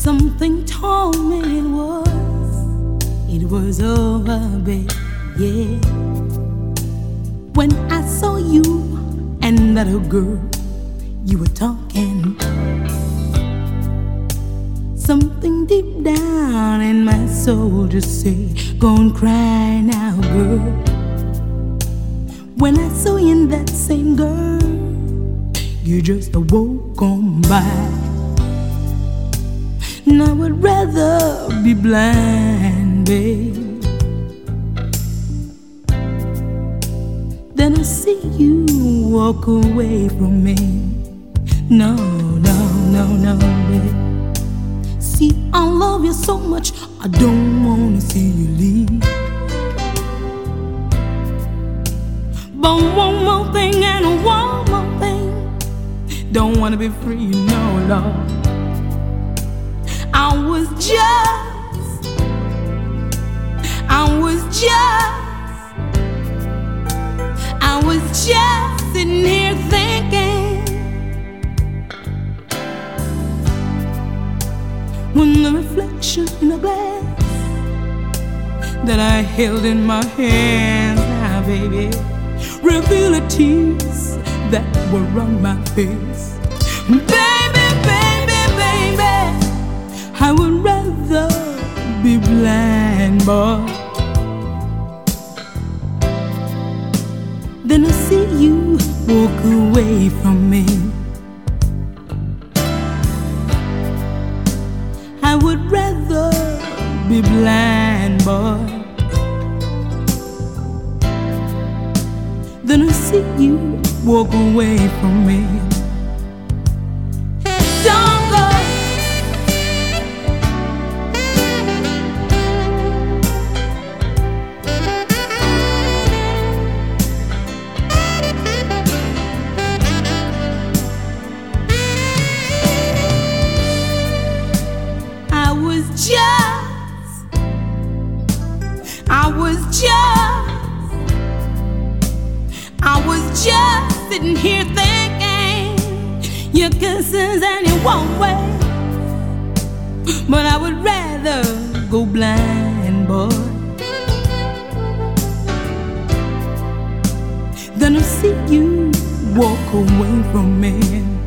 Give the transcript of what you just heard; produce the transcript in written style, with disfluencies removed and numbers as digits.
Something told me it was over, babe, yeah. When I saw you and that other girl you were talking, something deep down in my soul just say, go and cry now, girl. When I saw you in that same girl, you just awoke on by. And I would rather be blind, babe, than to see you walk away from me. No, no, no, no, babe. See, I love you so much, I don't wanna see you leave. But one more thing and one more thing, don't wanna be free, no, Lord. I was just sitting here thinking, when the reflection in a glass that I held in my hands, now, baby, revealed the tears that were on my face. Baby, baby, baby, I would rather be blind, boy, than to see you walk away from me. I would rather be blind, boy, than to see you walk away from me. Don't go. I was just sitting here thinking, your kisses and your warm way, but I would rather go blind, boy, than to see you walk away from me.